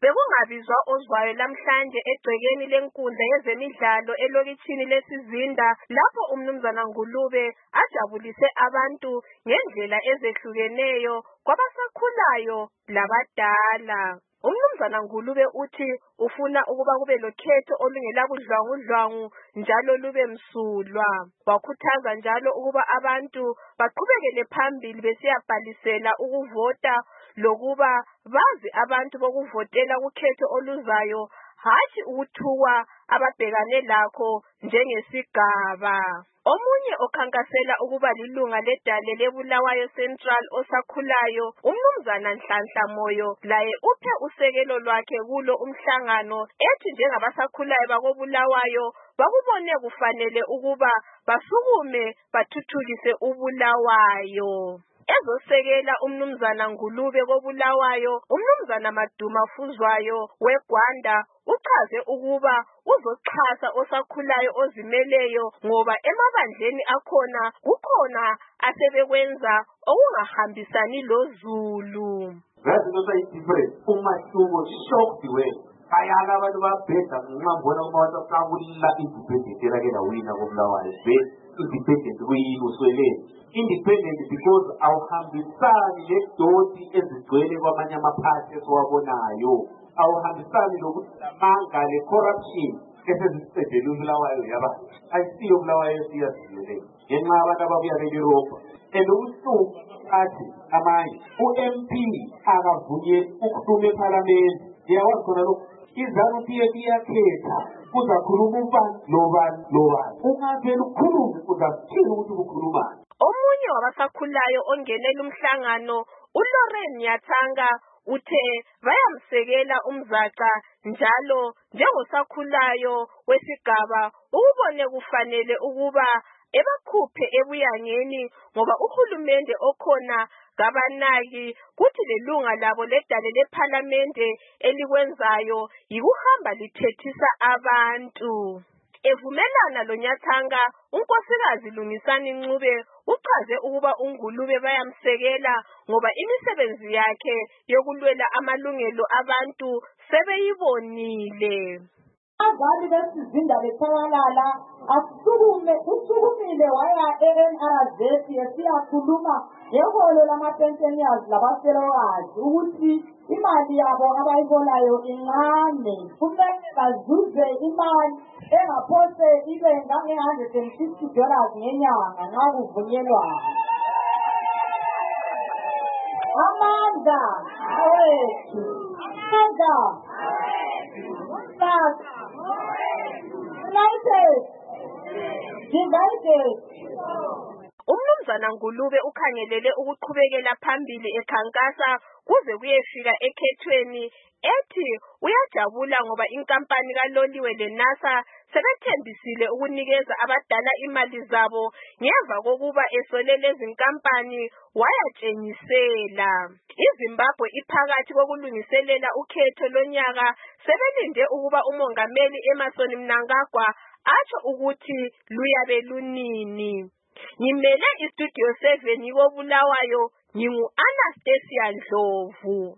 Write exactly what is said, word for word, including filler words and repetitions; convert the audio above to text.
Bekungabizwa ozwayo namhlanje egcekeni lenkundla yezemidlalo elokitshini leSizinda lapho umnumzana Ngulube ajabulise abantu ngendlela ezehlukeneyo kwabasakhulayo labadala. Umnumzana Ngulube uthi ufuna ukuba kube lokhetho olungelabudlwangudlwangu njalo lube msulwa. Wakhuthaza njalo ukuba abantu baqhubekele phambili besiyabhalisela ukuvota lokuba bazi abantu bokuvotela ukhetho oluzayo hatshi ukuthukwa ababhekane lakho njengesigaba. Omunye okhankasela ukuba lilunga ledale leBulawayo Central osakhulayo umnumzana Nhlanhla Moyo laye uphe usekelo lwakhe kulo umhlangano ethi njengabasakhulayo bakoBulawayo bakubone kufanele ukuba basukume bathuthukise uBulawayo. Ezosekela umnumzana Ngulube koBulawayo, umnumzana Maduma Fuzwayo weGwanda uchaze ukuba uzoxhasa osakhulayo ozimeleyo ngoba emabandleni akhona kukhona asebekwenza okungahambisani loZulu. That's not a different. Umahluko shocked we. Kayana abantu babhedla ngingambona uma wasakabulila independent lake lawina koBulawayo. Independent kuyini usweleni? Independent because awuhambisani nedoti ezigcwele kwamanye amaphathi esiwabonayo. Awuhambisani lokuthi amanga le corruption esezicedele uBulawayo yaba ayisiyo uBulawayo siyazile ngenxa abantu ababuya eEurope and ubusuku athi amanye u-M P akavunye ukuhluma eParliament yawazi khona lokho izanu yethu iyakhetha kuzakhuluma ubani nobani nobani ungavele ukukhulume uzathini ukuthi ukukhulumani. Omunye wabasakhulayo ongenela umhlangano uLauren Nyathanga uthe bayamsekela umzaca njalo njengosakhulayo wesigaba ukubone kufanele ukuba ebakhuphe ebuyangeni ngoba uhulumende okhona kabanaki kuthi lelunga labo ledale leParliamente elikwenzayo yikuhamba lithethisa abantu. Evumelana lo Nyathanga unkosikazi Lungisani Ncube uchaze ukuba uNgulube bayamsekela ngoba imisebenzi yakhe yokulwela amalungelo abantu sebeyibonile. Abali besizinda beThawalala asukume usukumile waya e-N R Z yesiyakhuluma ngeholo lama-pensioners labafelokazi ukuthi imali yabo abayiholayo incane kumele bazuze imali engaphose ibe ngange-one hundred fifty dollars ngenyanga nxa kuvunyelwana. Amandla awethu, amandla awethu, united, divided. Umnumzana Ngulube ukhangelele ukuqhubekela phambili ekhankasa kuze kuyefika ekhethweni ethi uyajabula ngoba inkampani kaloliwe leNASA sebethembisile ukunikeza abadala imali zabo ngemva kokuba esole lezi nkampani wayatshengisela. iZimbabwe iphakathi kokulungiselela ukhetho lonyaka sebelinde ukuba umongameli Emmerson Mnangagwa atsho ukuthi luyabe lunini. Ngimele iStudio seven koBulawayo ngingu Anastasia Ndlovu.